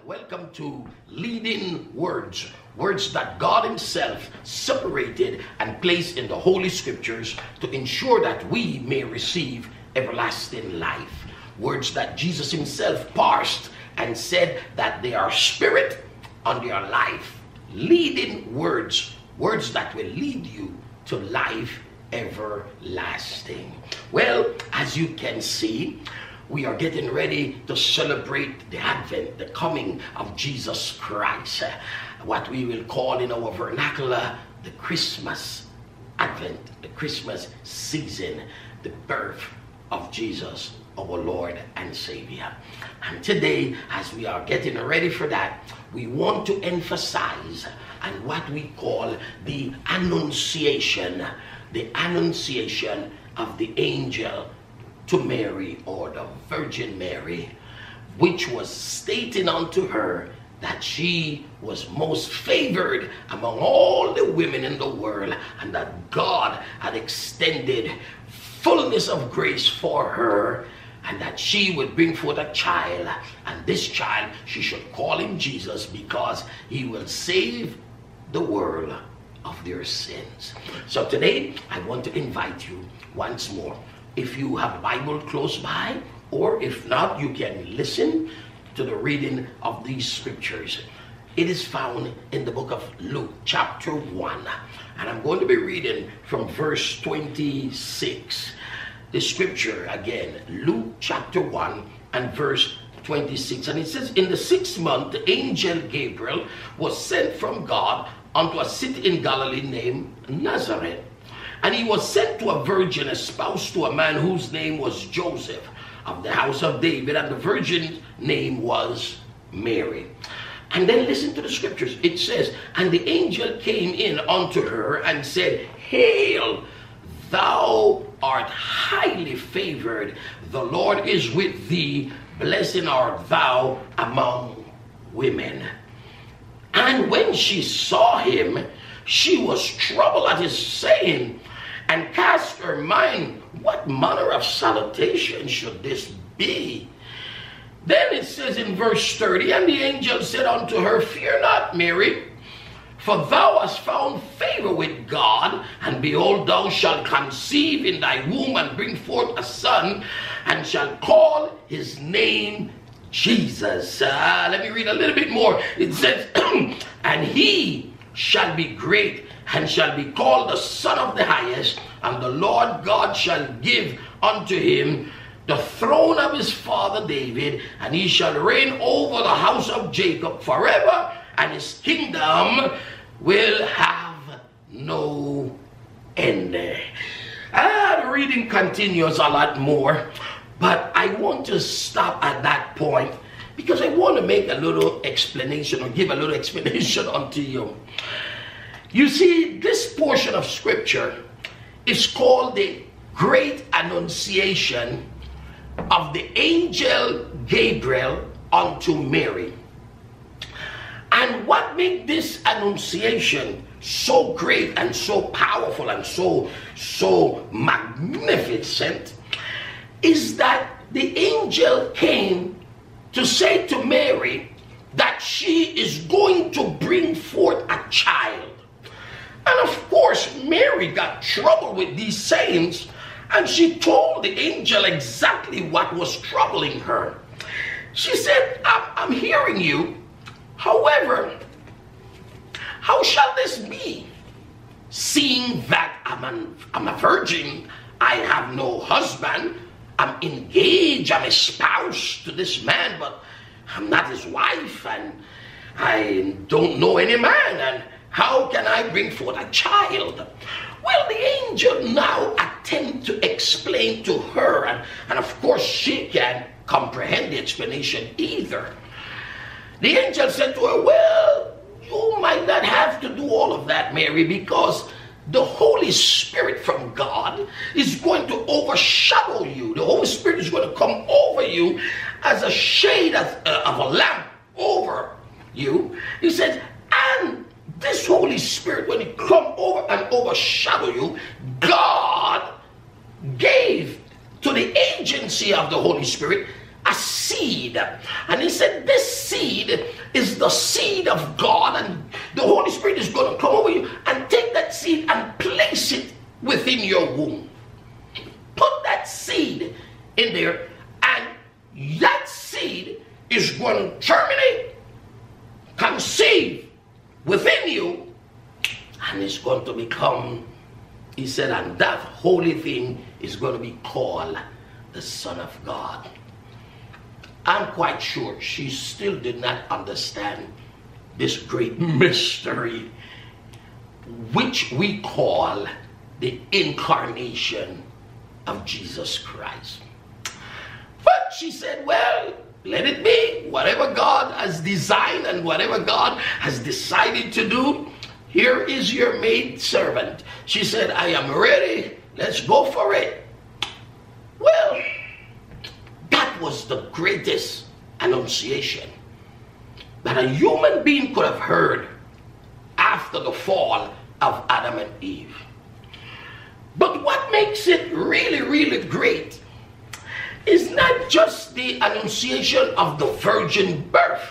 Welcome to Leading Words, words that God Himself separated and placed in the Holy Scriptures to ensure that we may receive everlasting life. Words that Jesus Himself parsed and said that they are spirit and they are life. Leading words, words that will lead you to life everlasting. Well, as you can see, we are getting ready to celebrate the Advent, the coming of Jesus Christ. What we will call in our vernacular, the Christmas Advent, the Christmas season, the birth of Jesus, our Lord and Savior. And today, as we are getting ready for that, we want to emphasize on what we call the Annunciation of the angel to Mary, or the Virgin Mary, which was stating unto her that she was most favored among all the women in the world, and that God had extended fullness of grace for her, and that she would bring forth a child, and this child she should call him Jesus, because he will save the world of their sins. So today I want to invite you once more, if you have a Bible close by, or if not, you can listen to the reading of these scriptures. It is found in the book of Luke chapter 1, and I'm going to be reading from verse 26. The scripture again, Luke chapter 1 and verse 26, and it says, in the 6th month the angel Gabriel was sent from God unto a city in Galilee named Nazareth, and he was sent to a virgin espoused to a man whose name was Joseph, of the house of David, and the virgin's name was Mary. And then listen to the scriptures. It says, and the angel came in unto her and said, Hail, thou art highly favored, the Lord is with thee, blessed art thou among women. And when she saw him, she was troubled at his saying, and cast her mind, what manner of salutation should this be? Then it says in verse 30, and the angel said unto her, Fear not, Mary, for thou hast found favor with God, and behold, thou shalt conceive in thy womb and bring forth a son, and shall call his name Jesus. Let me read a little bit more. It says, and he shall be great, and shall be called the Son of the Highest, and the Lord God shall give unto him the throne of his father David, and he shall reign over the house of Jacob forever, and his kingdom will have no end. The reading continues a lot more, but I want to stop at that point because I want to make a little explanation, or give a little explanation unto you. You see, this portion of scripture is called the Great Annunciation of the angel Gabriel unto Mary. And what made this annunciation so great and so powerful and so magnificent is that the angel came to say to Mary that she is going to bring forth a child. And of course, Mary got trouble with these sayings, and she told the angel exactly what was troubling her. She said, I'm hearing you. However, how shall this be? Seeing that I'm a virgin, I have no husband, I'm engaged, I'm espoused to this man, but I'm not his wife, and I don't know any man, and how can I bring forth a child? Well, the angel now attempts to explain to her, and of course she can't comprehend the explanation either. The angel said to her, well, you might not have to do all of that, Mary, because the Holy Spirit from God is going to overshadow you. The Holy Spirit is going to come over you as a shade of a lamp over you. He said, and this Holy Spirit, when it come over and overshadow you, God gave to the agency of the Holy Spirit a seed. And he said this seed the seed of God, and the Holy Spirit is going to come over you and take that seed and place it within your womb. Put that seed in there, and that seed is going to germinate, conceive within you, and it's going to become, he said, and that holy thing is going to be called the Son of God. I'm quite sure she still did not understand this great mystery, which we call the incarnation of Jesus Christ. But she said, well, let it be. Whatever God has designed and whatever God has decided to do, here is your maid servant. She said, I am ready. Let's go for it. Well, that was the greatest annunciation that a human being could have heard after the fall of Adam and Eve. But what makes it really, really great is not just the annunciation of the virgin birth,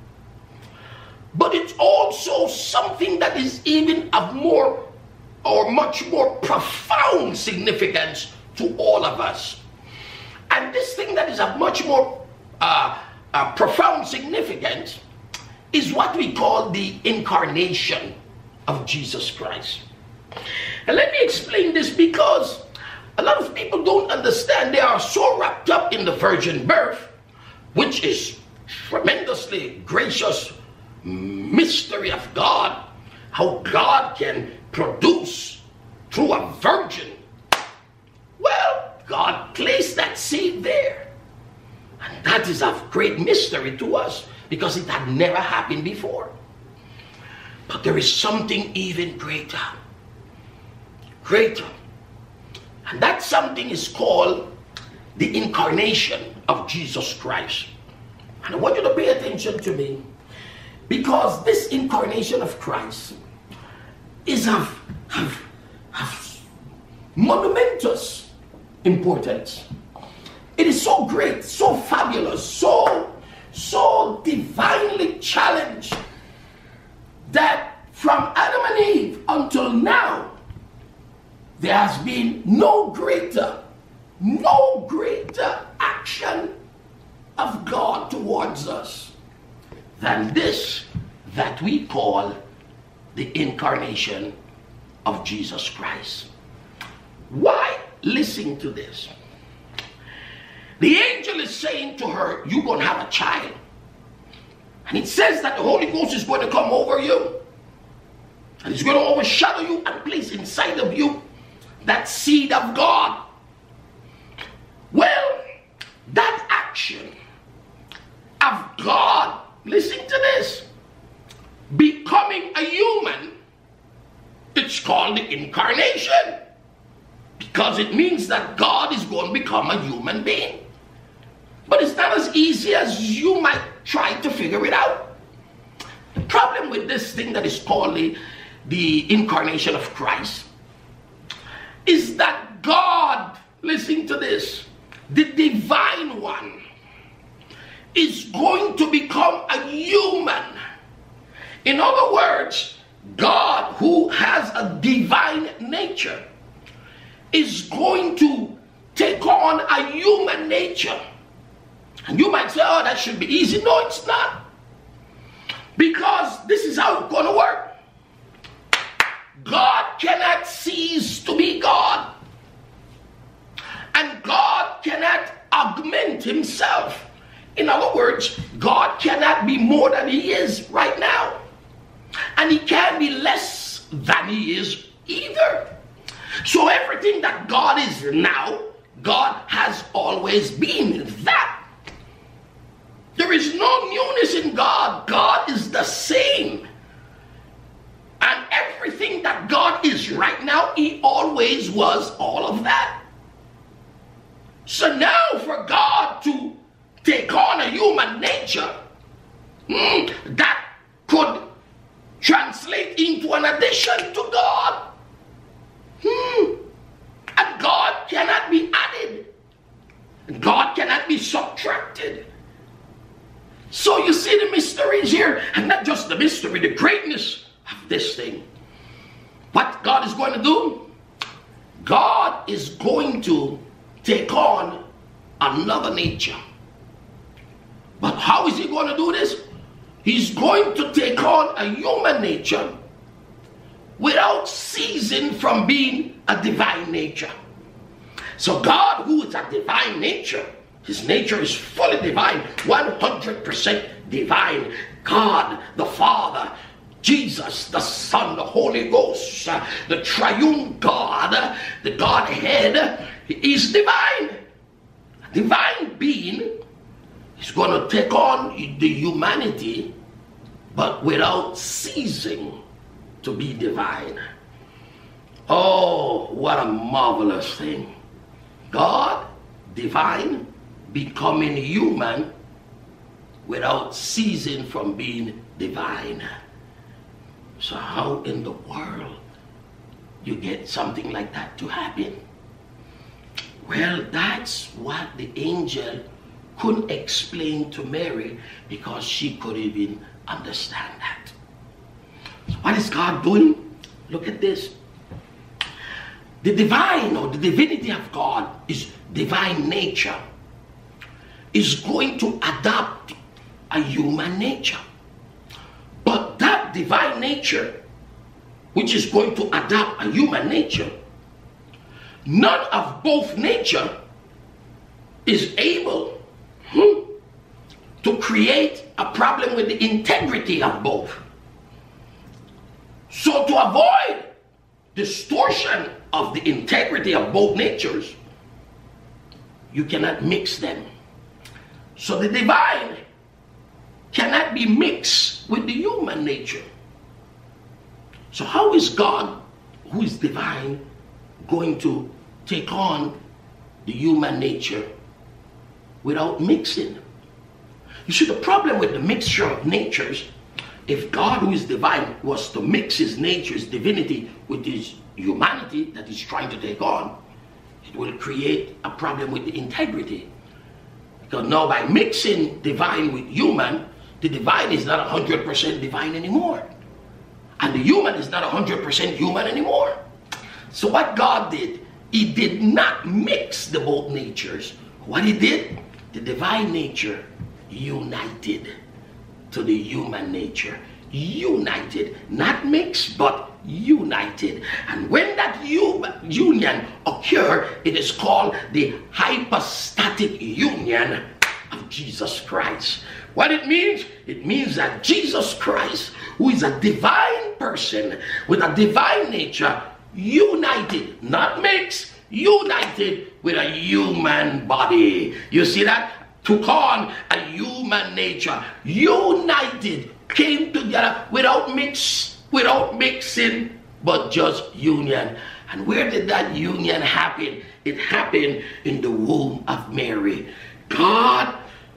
but it's also something that is even of more or much more profound significance to all of us. And this thing that is of much more profound significance is what we call the incarnation of Jesus Christ. And let me explain this, because a lot of people don't understand. They are so wrapped up in the virgin birth, which is tremendously gracious mystery of God, how God can produce through a virgin. Well, God placed that seed there, and that is of great mystery to us because it had never happened before. But there is something even greater, and that something is called the incarnation of Jesus Christ. And I want you to pay attention to me, because this incarnation of Christ is of monumentous importance. It is so great, so fabulous, so divinely challenged, that from Adam and Eve until now, there has been no greater action of God towards us than this that we call the incarnation of Jesus Christ. Why? Listen to this. The angel is saying to her, you're going to have a child. And it says that the Holy Ghost is going to come over you, and it's going to overshadow you and place inside of you that seed of God. Well, that action of God, listen to this, becoming a human, it's called the incarnation, because it means that God is going to become a human being. But it's not as easy as you might try to figure it out. The problem with this thing that is called the incarnation of Christ is that God, listen to this, the divine one is going to become a human. In other words, God, who has a divine nature, is going to take on a human nature. And you might say, oh, that should be easy. No, it's not. Because this is how it's going to work. God cannot cease to be God. And God cannot augment himself. In other words, God cannot be more than he is right now. And he can't be less than he is either. So everything that God is now, God has always been that. There is no newness in God. God is the same. And everything that God is right now, he always was all of that. So now for God to take on a human nature, that could translate into an addition to God. And God cannot be added. God cannot be subtracted. So you see the mystery mysteries here, and not just the mystery, the greatness of this thing. What God is going to do? God is going to take on another nature. But how is he going to do this? He's going to take on a human nature without ceasing from being a divine nature. So God, who is a divine nature, his nature is fully divine, 100% divine. God the Father, Jesus the Son, the Holy Ghost, the triune God, the Godhead is divine. A divine being is going to take on the humanity, but without ceasing to be divine. Oh, what a marvelous thing. God, divine, becoming human without ceasing from being divine. So how in the world you get something like that to happen? Well, that's what the angel couldn't explain to Mary, because she couldn't even understand that. So what is God doing? Look at this. The divine, or the divinity of God, is divine nature, is going to adopt a human nature. But that divine nature, which is going to adopt a human nature, none of both nature is able to create a problem with the integrity of both. So to avoid distortion of the integrity of both natures, you cannot mix them. So the divine cannot be mixed with the human nature. So how is God, who is divine, going to take on the human nature without mixing? You see, the problem with the mixture of natures, if God, who is divine, was to mix his nature, his divinity, with his humanity that he's trying to take on, it will create a problem with the integrity. Because now by mixing divine with human, the divine is not 100% divine anymore. And the human is not 100% human anymore. So what God did, he did not mix the both natures. What he did, the divine nature united to the human nature. United, not mixed, but united. And when that union occurs, it is called the hypostatic union of Jesus Christ. What it means that Jesus Christ, who is a divine person with a divine nature, united, not mixed, united with a human body. You see that? Took on a human nature, united, came together without mixing, but just union. And where did that union happen? It happened in the womb of Mary. God,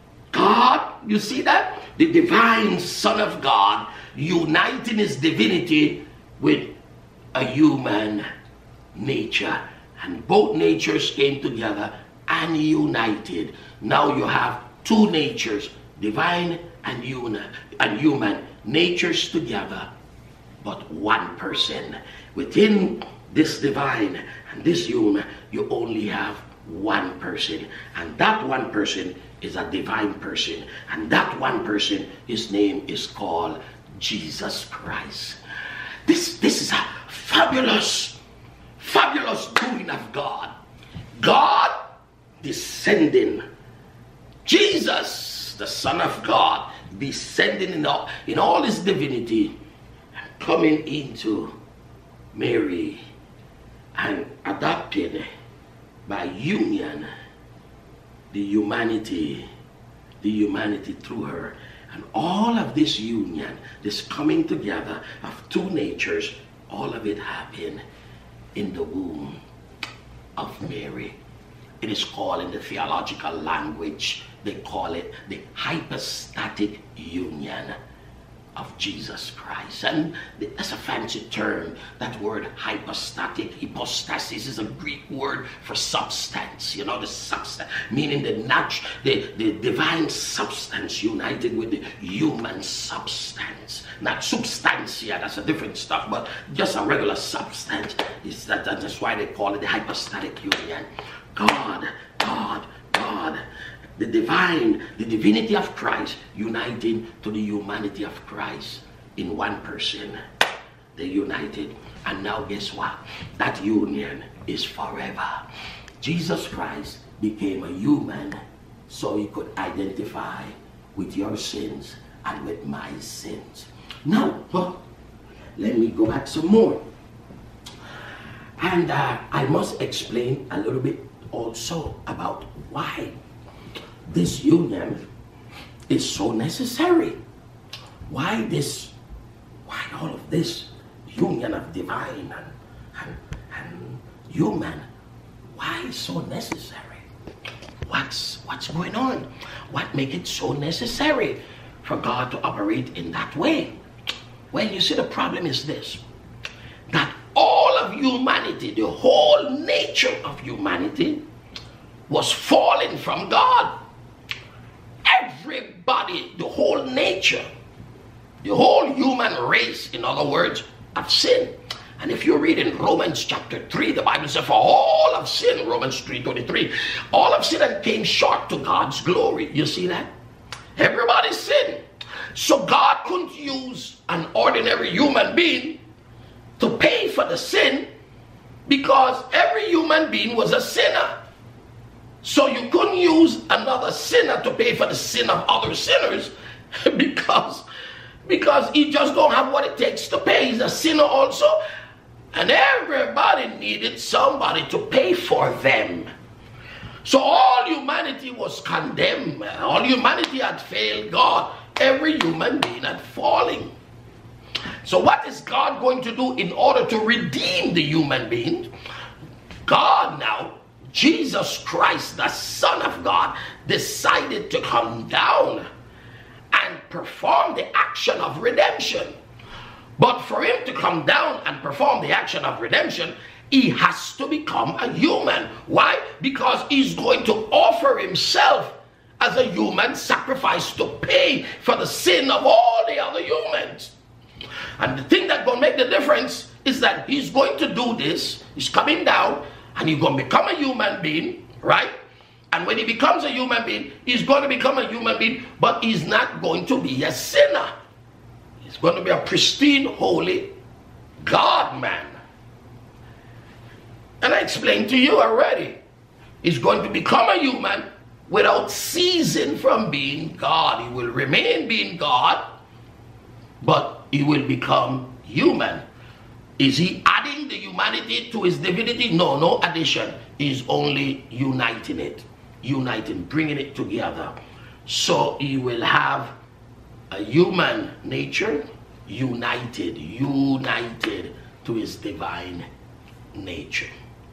you see that? The divine Son of God uniting his divinity with a human nature. And both natures came together and united. Now you have two natures, divine and human natures together, but one person. Within this divine and this human, you only have one person, and that one person is a divine person, and that one person, his name is called Jesus Christ. This is a fabulous doing of God. God descending, Jesus, the Son of God, descending in all his divinity and coming into Mary and adopting by union the humanity through her. And all of this union, this coming together of two natures, all of it happened in the womb of Mary. It is called, in the theological language, they call it the hypostatic union of Jesus Christ. And that's a fancy term. That word hypostatic, hypostasis, is a Greek word for substance. You know, the substance, meaning the divine substance united with the human substance. Not substantia, that's a different stuff, but just a regular substance. That's why they call it the hypostatic union. God, the divinity of Christ united to the humanity of Christ in one person. They united, and now guess what? That union is forever. Jesus Christ became a human so he could identify with your sins and with my sins. Now, let me go back some more. And I must explain a little bit also about why this union is so necessary. Why all of this union of divine and human, why is so necessary? What's going on? What makes it so necessary for God to operate in that way? Well, you see, the problem is this, that all of humanity, the whole nature of humanity, was fallen from God. Everybody, the whole nature, the whole human race, in other words, have sinned. And if you read in Romans chapter 3, the Bible says, for all have sinned, Romans 3:23, all have sinned and came short to God's glory. You see that? Everybody sinned. So God couldn't use an ordinary human being to pay for the sin, because every human being was a sinner. So you couldn't use another sinner to pay for the sin of other sinners, because he just don't have what it takes to pay. He's a sinner also. And everybody needed somebody to pay for them. So all humanity was condemned. All humanity had failed God. Every human being had fallen. So what is God going to do in order to redeem the human being? God now, Jesus Christ, the Son of God, decided to come down and perform the action of redemption. But for him to come down and perform the action of redemption, he has to become a human. Why? Because he's going to offer himself as a human sacrifice to pay for the sin of all the other humans. And the thing that's going to make the difference is that he's going to do this. He's coming down and he's going to become a human being, right? And when he becomes a human being, he's going to become a human being, but he's not going to be a sinner. He's going to be a pristine, holy God-man. And I explained to you already. He's going to become a human without ceasing from being God. He will remain being God, but he will become human. Is he adding the humanity to his divinity? No, no addition. He's only uniting it. Uniting, bringing it together. So he will have a human nature united to his divine nature.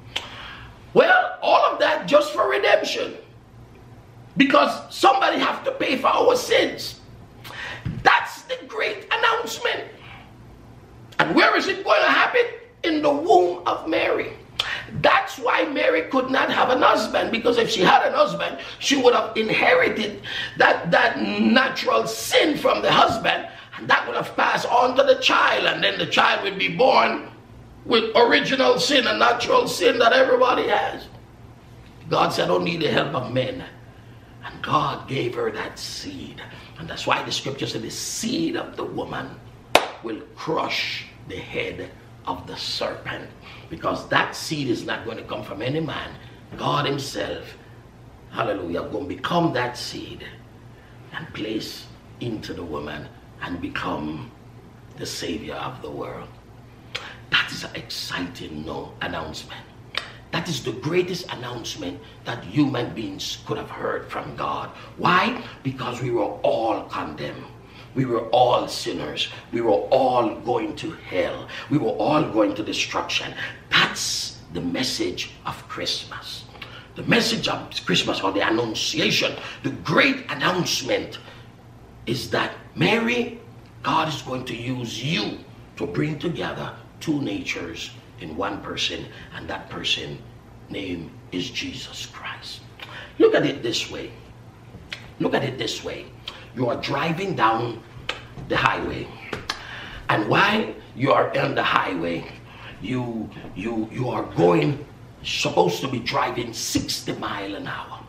Well, all of that just for redemption. Because somebody have to pay for our sins. That's the great announcement. And where is it going to happen? In the womb of Mary. That's why Mary could not have an husband, because if she had an husband, she would have inherited that natural sin from the husband, and that would have passed on to the child, and then the child would be born with original sin, a natural sin that everybody has. God said, I don't need the help of men. And God gave her that seed. And that's why the scripture said the seed of the woman will crush the head of the serpent. Because that seed is not going to come from any man. God himself, hallelujah, going to become that seed and place into the woman and become the savior of the world. That is an exciting announcement. That is the greatest announcement that human beings could have heard from God. Why? Because we were all condemned. We were all sinners. We were all going to hell. We were all going to destruction. That's the message of Christmas. The message of Christmas, or the Annunciation, the great announcement, is that Mary God is going to use you to bring together two natures in one person, and that person name is Jesus Christ. Look at it this way. Look at it this way. You are driving down the highway, and while you are on the highway, you are going, supposed to be driving 60 miles an hour.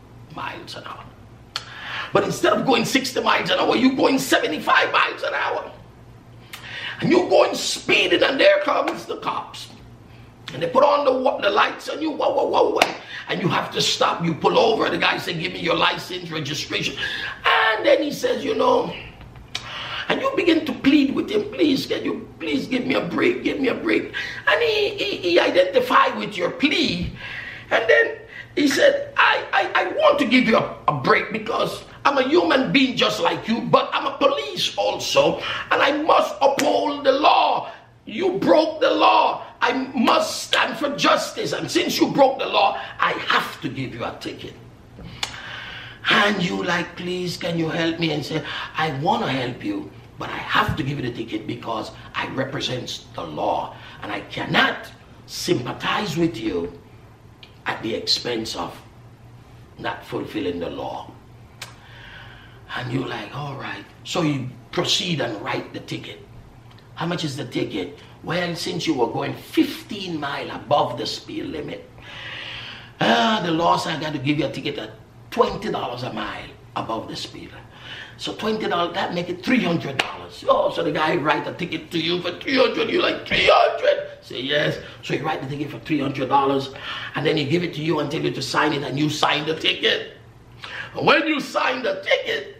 But instead of going 60 miles an hour, you're going 75 miles an hour. And you're going speeding, and there comes the cops. And they put on the lights on you, whoa, whoa, whoa, and you have to stop. You pull over, the guy said, give me your license, registration. And then he says, you know, and you begin to plead with him, please, can you please give me a break, give me a break. And he identified with your plea. And then he said, I want to give you a break because I'm a human being just like you, but I'm a police also, and I must uphold the law. You broke the law. I must stand for justice. And since you broke the law, I have to give you a ticket. And you like, please, can you help me? And say, I want to help you, but I have to give you the ticket because I represent the law. And I cannot sympathize with you at the expense of not fulfilling the law. And you're like, all right. So you proceed and write the ticket. How much is the ticket? Well, since you were going 15 miles above the speed limit, the law said I got to give you a ticket at $20 a mile above the speed limit. So $20, that make it $300. Oh, so the guy write a ticket to you for $300. You're like, 300? Say yes. So he write the ticket for $300, and then he give it to you and tell you to sign it, and you sign the ticket. And when you sign the ticket,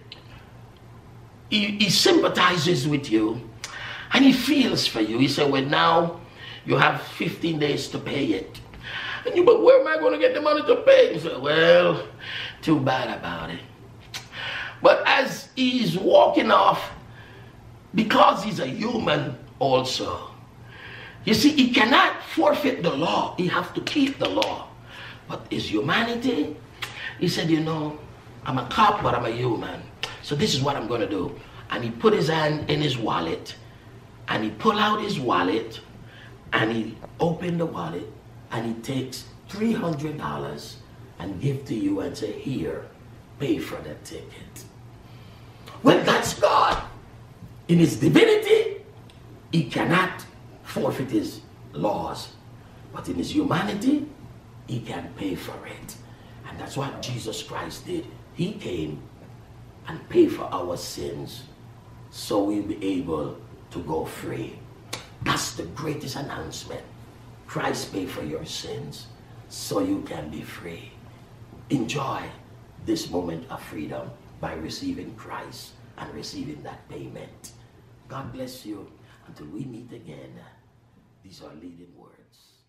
he sympathizes with you. And he feels for you. He said, well, now you have 15 days to pay it. And you, but where am I going to get the money to pay? He said, well, too bad about it. But as he's walking off, because he's a human also, you see, he cannot forfeit the law. He has to keep the law. But his humanity, he said, you know, I'm a cop, but I'm a human. So this is what I'm going to do. And he put his hand in his wallet. And he pull out his wallet, and he open the wallet, and he takes $300 and give to you and say, here, pay for the ticket. Well, that's God. In his divinity, he cannot forfeit his laws. But in his humanity, he can pay for it. And that's what Jesus Christ did. He came and paid for our sins so we'll be able to go free. That's the greatest announcement. Christ paid for your sins so you can be free. Enjoy this moment of freedom by receiving Christ and receiving that payment. God bless you. Until we meet again, these are leading words.